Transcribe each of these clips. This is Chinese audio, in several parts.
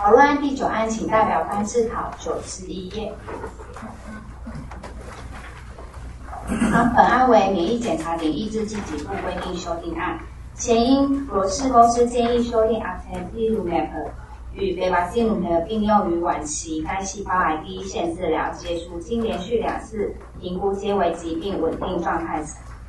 讨论案第9案，请代表班志讨91页。本案为免疫检查点抑制剂给付规定修订案，前因罗氏公司建议修订 Actemilumab 与 Bevacizumab 并用于晚期肝细胞癌第一线治疗结束，经连续2次评估皆为疾病稳定状态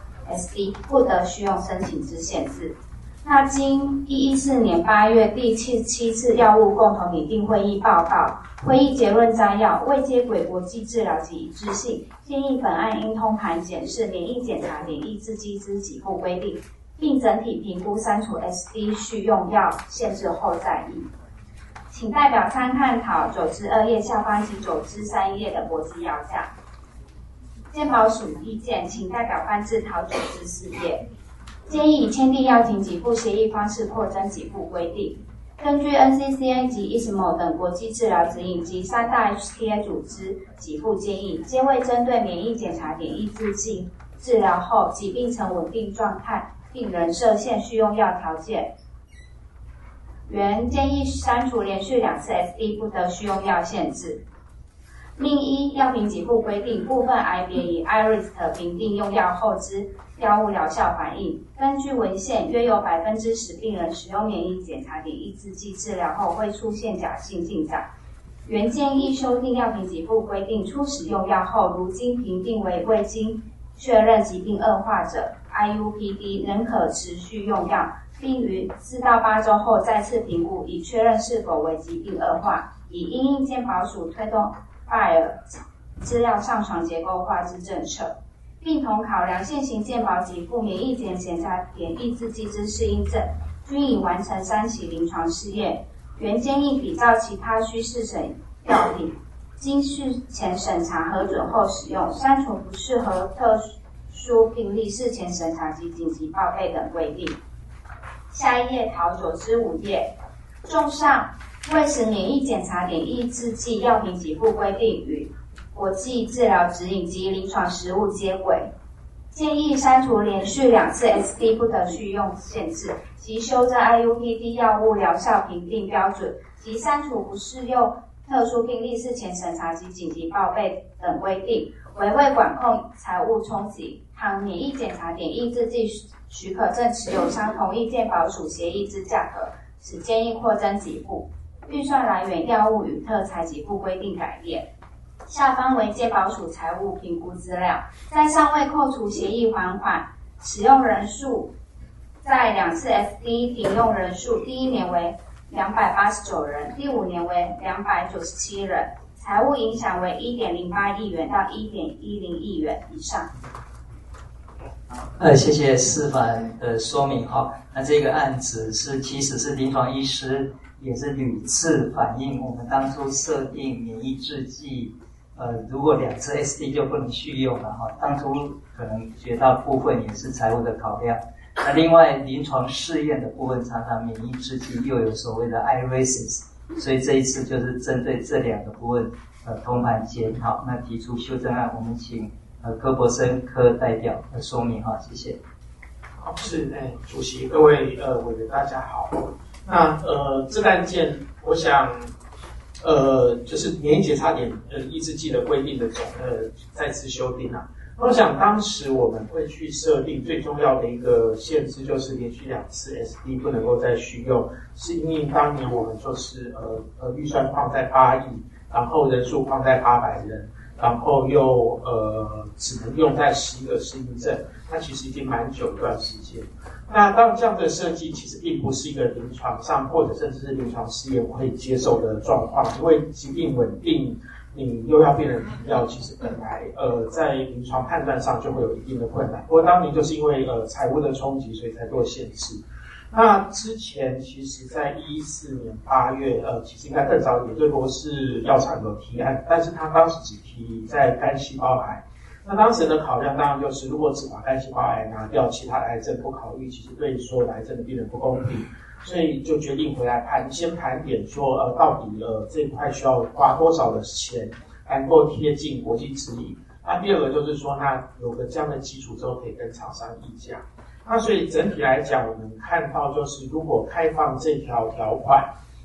SD， 不得续用申请之限制。那经114年8月第7次药物共同拟定会议报告，会议结论摘要：未接轨国际治疗及一致性，建议本案应通盘检视免疫检查点抑制剂之给付规定，并整体评估删除 SD 续用药限制后再议。请代表参看讨9至2页下方及9至3页的国际要项。健保署意见，请代表班志讨9至4页。建议以签订药品给付协议方式扩增给付规定。根据 NCCN 及 ISMO 等国际治疗指引及3大 HTA 组织给付建议，皆未针对免疫检查点抑制剂治疗后疾病呈稳定状态病人设限续用药条件。原建议删除连续2次 SD 不得续用药限制。另一药品给付规定部分癌别以 IRIS 评定用药后之药物疗效反应。根据文献，约有 10% 病人使用免疫检查点抑制剂治疗后会出现假性进展。原建议修订药品给付规定，初使用药后如经评定为未经确认疾病恶化者 IUPD 仍可持续用药，并于4到8周后再次评估，以确认是否为疾病恶化，以因应健保署推动资料上传结构化之政策，并同考量现行健保给付免疫检查点抑制剂之适应症均已完成3期临床试验。原建议比照其他需试审药品，经事前审查核准后使用，删除不适合特殊病例事前审查及紧急报备等规定。下一页讨9至5页。综上，为使免疫检查点抑制剂药品给付规定与国际治疗指引及临床实务接轨，建议删除连续2次 SD 不得续用限制，及修正 IUPD 药物疗效评定标准，及删除不适用特殊病例事前审查及紧急报备等规定，为管控财务冲击。倘免疫检查点抑制剂许可证持有商同意健保署协议之价格，使建议扩增给付。预算来源药物与特采给付规定改变。下方为健保署财务评估资料，在尚未扣除协议还款使用人数，在2次 SD 停用人数，第1年为289人，第5年为297人，财务影响为 1.08 亿元到 1.10 亿元以上。 谢谢思凡的说明哈。那这个案子其实是临床医师也是屡次反映，我们当初设定免疫制剂，如果2次 SD 就不能续用了哈。当初可能绝大部分也是财务的考量。那另外临床试验的部分，常常免疫制剂又有所谓的 IRIS， 所以这一次就是针对这2个部分通盘检讨，那提出修正案，我们请柯博生柯代表的说明哈，谢谢。 好，主席，各位委员大家好。那这个案件，我想就是免疫检查点抑制剂的规定的再次修订啊。我想当时我们会去设定最重要的一个限制，就是连续2次 SD 不能够再续用，是因为当年我们就是预算放在8亿，然后人数放在800人。然后又只能用在11个适应症，那其实已经蛮久一段时间。那当然这样的设计其实并不是一个临床上或者甚至是临床试验可以接受的状况，因为疾病稳定，你又要病人停药，其实本来在临床判断上就会有一定的困难。不过当年就是因为财务的冲击，所以才做限制。那之前其实在2014年8月，其实应该更早一点，就罗氏药厂有提案，但是他当时只提在肝细胞癌。那当时的考量当然就是，如果只把肝细胞癌拿掉，其他的癌症不考虑，其实对所有的癌症的病人不公平，所以就决定回来先盘点说，到底这一块需要花多少的钱，能够贴近国际指引。那第二个就是说，那有个这样的基础之后，可以跟厂商议价。那所以整体来讲，我们看到就是，如果开放这条条款，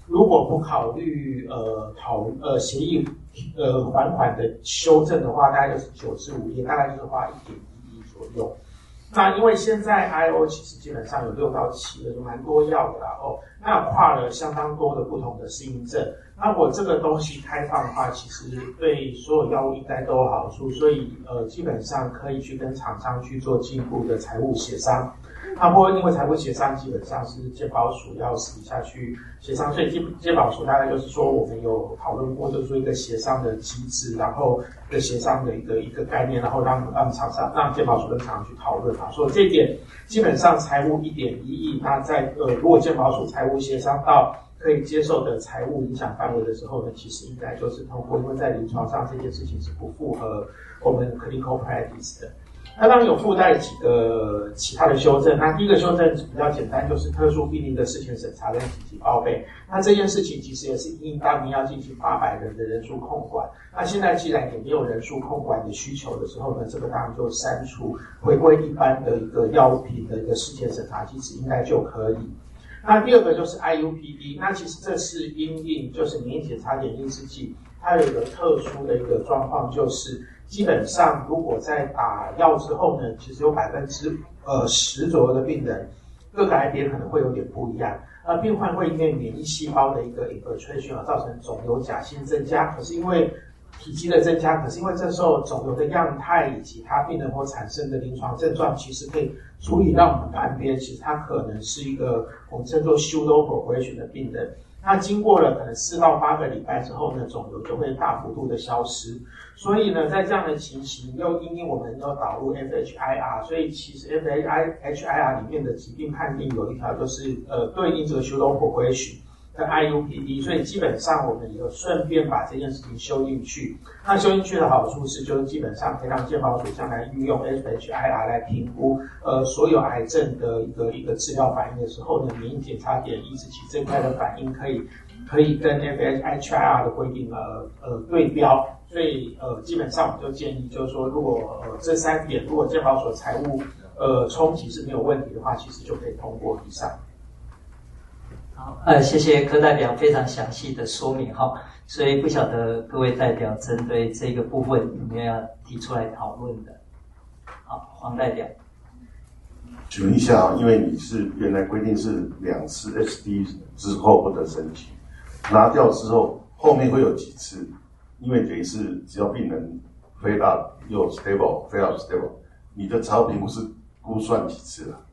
如果不考虑协议缓缓的修正的话，大概就是9至5页，大概就是花1.1亿左右。那因为现在 IO 其实基本上有6到7个，就蛮多药的啦那跨了相当多的不同的适应症。那我这个东西开放的话，其实对所有药物应该都有好处，所以基本上可以去跟厂商去做进一步的财务协商。不过因为财务协商基本上是健保署要私底下去协商，所以健保署大概就是说我们有讨论过，就是说一个协商的机制，然后一个协商的一个概念，然后让厂商让健保署跟厂商去讨论所以这一点基本上财务1.1亿，那在如果健保署财务协商到可以接受的财务影响范围的时候呢，其实应该就是通过，因为在临床上这件事情是不符合我们 clinical practice 的。那当然有附带几个其他的修正。那第一个修正比较简单，就是特殊病例的事前审查跟紧急报备。那这件事情其实也是因当年要进行800人的人数控管。那现在既然也没有人数控管的需求的时候呢，这个当然就删除，回归一般的一个药物品的一个事前审查机制，应该就可以。那第二个就是 IUPD， 那其实这是因应就是免疫检查点抑制剂，它有一个特殊的一个状况，就是基本上如果在打药之后呢，其实有10%左右的病人，各个癌别可能会有点不一样。病患会因为免疫细胞的一个 infiltration 而造成肿瘤假性增加，可是因为体积的增加，可是因为这时候肿瘤的样态以及它病人或产生的临床症状，其实可以足以让我们判别，其实它可能是一个我们称作 pseudo progression 的病人。那经过了可能4到8个礼拜之后呢，肿瘤就会大幅度的消失。所以呢，在这样的情形，又因为我们要导入 FHIR， 所以其实 FHIR 里面的疾病判定有一条就是对应这个 pseudo progression。的 IUPD， 所以基本上我们也顺便把这件事情修进去。那修进去的好处是，就是基本上可以让健保署将来运用 FHIR 来评估所有癌症的一个治疗反应的时候呢，免疫检查点抑制剂这块的反应可以跟 FHIR 的规定对标。所以基本上我们就建议，就是说如果这3点如果健保署财务冲击是没有问题的话，其实就可以通过以上。 好，谢谢柯代表非常详细的说明哈，所以不晓得各位代表针对这个部分有没有要提出来讨论的？好，黄代表。 请问一下因为你是原来规定是2次 SD 之后不得升级，拿掉之后后面会有几次？因为等于是只要病人飞到又 stable， 飞到 stable， 你的财务评估是估算几次了？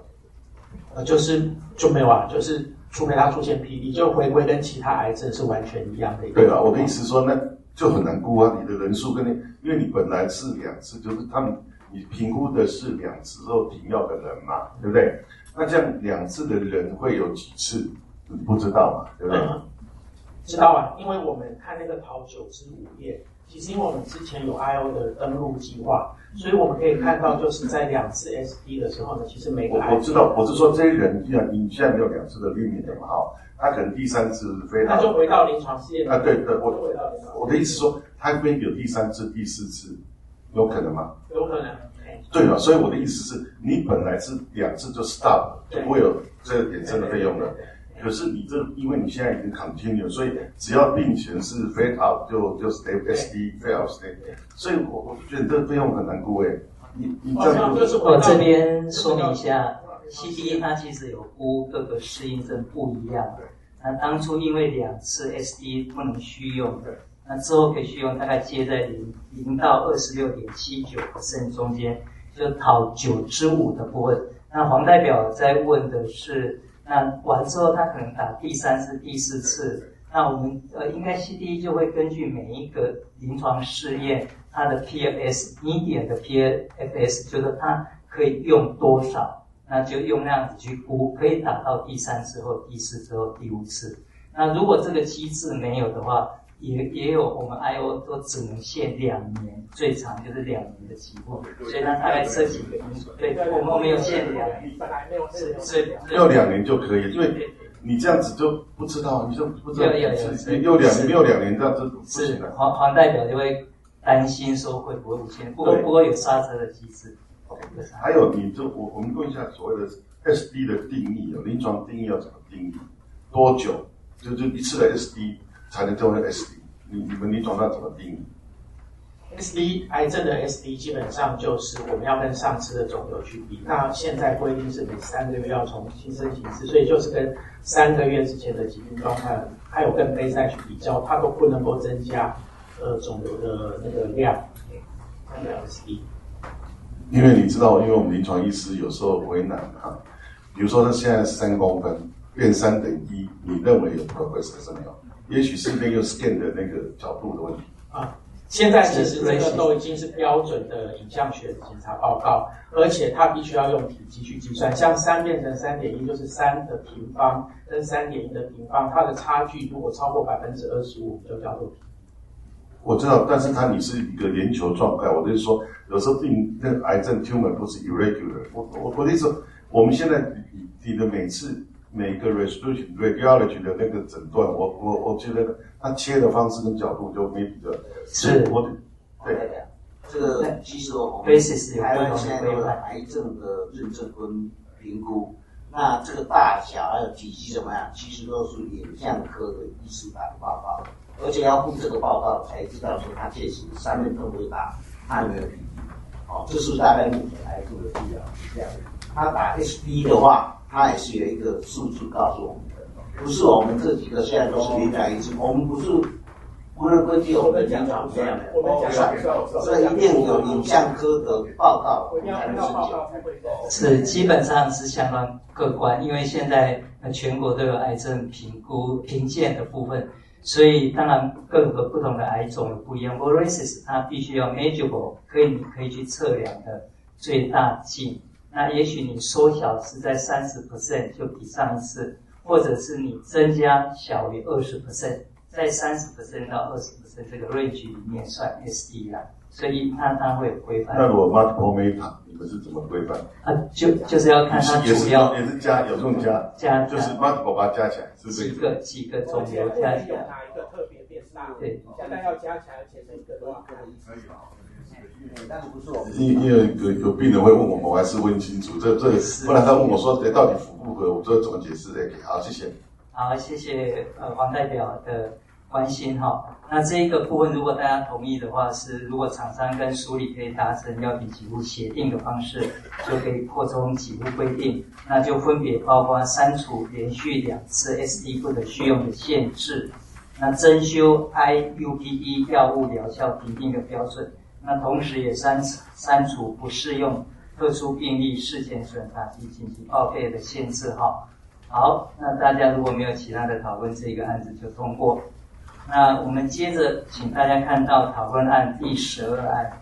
就没有就是除非它出现 PD， 就回归跟其他癌症是完全一样的一个。 对了，我的意思说，那就很难估你的人数跟因为你本来是2次，就是你评估的是2次之后停药的人嘛，对不对？那这样2次的人会有几次？你不知道嘛，对不对？ 知道因为我们看那个逃9至5页，其实因为我们之前有 IO 的登录计划，所以我们可以看到，就是在2次 SD 的时候呢，其实每个我知道，我是说这些人，既然你现在没有2次的limit的嘛，他可能第3次飞到， 那就回到临床试验对，我的意思说，他会有第3次、第4次，有可能吗？ 有可能。 对了，所以我的意思是，你本来是2次就 stop， 就不会有这个衍生的费用了。可是你因为你现在已经 continue， 所以只要病情是 fade out 就 stay SD fade out stay， 所以我觉得这个费用很难估你这样我这边说明一下 ，CDE 它其实有估各个适应症不一样的。那当初因为2次 SD 不能续用的，那之后可以续用，大概接在0到26.79% 中间，就讨9至5的部分。那黄代表在问的是。那完之后，他可能打第3次、第4次。那我们应该 CDE 就会根据每一个临床试验，它的 PFS median 的 PFS， 就是它可以用多少，那就用那样子去估，可以打到第3次或第4次或第5次。那如果这个机制没有的话，也有我们 IO 都只能限2年，最长就是2年的期末，所以它大概这几个因素。对，我们没有限2年， 要2年就可以，因为你这样子就不知道，你就不知道没有2年这样子不行了。 黄代表就会担心说会不会5千，不过有刹车的机制。 还有我们问一下所谓的 SD 的定义，临床定义要怎么定义？多久就一次的 SD 才能叫做 SD。你们临床上怎么定义？ SD 癌症的 SD 基本上就是我们要跟上次的肿瘤去比，那现在规定是每3个月要重新申请一次，所以就是跟3个月之前的疾病状态，还有跟杯赛去比较，它都不能够增加肿瘤的那个量，那个 SD。 因为你知道，因为我们临床医师有时候为难哈，比如说他现在是3公分变3:1，你认为有 progress 还是没有？也许是那个 scan 的那个角度的问题啊。现在其实这个都已经是标准的影像学的检查报告，而且它必须要用体积去计算。像3变成3.1，就是3的平方跟3.1的平方，它的差距如果超过25%，就叫做平。 我知道，但是你是一个连球状态，我就是说，有时候那个癌症 tumor 不是 irregular。我的意思，我们现在你的每个 radiology 的那个诊断，我觉得他切的方式跟角度就没比较。 是， 对，这个其实我们台湾现在都有癌症的认证跟评估，那这个大小还有体积怎么样，其实都是影像科的医师打的报告，而且要附这个报告才知道说它确实3面都会打，它有没有比例。这是大概目前癌症的治疗是这样的。他打 SD 的话，它也是有一个数据告诉我们的，不是我们这几个现在都是临床医师，我们不是不能规定我们临床这样的，所以一定有影像科的报告才能申请。 是基本上是相当客观，因为现在全国都有癌症评鉴的部分，所以当然各个不同的癌种有不一样。Varices 它必须要 measurable， 你可以去测量的最大径。那也许你缩小是在30%，就比上一次，或者是你增加小于20%，在30%到20%这个 range 里面算 SD 啦，所以它会有规范。 那如果 multiple meta， 你们是怎么规范？ 就是要看它主要也是加，有这种加，就是 multiple 把它加起来，是不是？ 几个肿瘤加起来。 有哪一个特别变大？ 对， 现在要加起来切成一个的话， 可以但不是我们因为有病人会问我还是问清楚，这不然他问我说，到底符不符合？我这怎么解释呢？好，谢谢。 好，谢谢黄代表的关心哈。那这个部分如果大家同意的话，是如果厂商跟署理可以达成药品给付协定的方式，就可以扩充给付规定，那就分别包括删除连续2次 SD 不得续用的限制，那增修 IUPE 药物疗效评定的标准。那同时也删除不适用特殊病例事前审查及紧急报备的限制哈。好，那大家如果没有其他的讨论，这个案子就通过。那我们接着请大家看到讨论案第12案。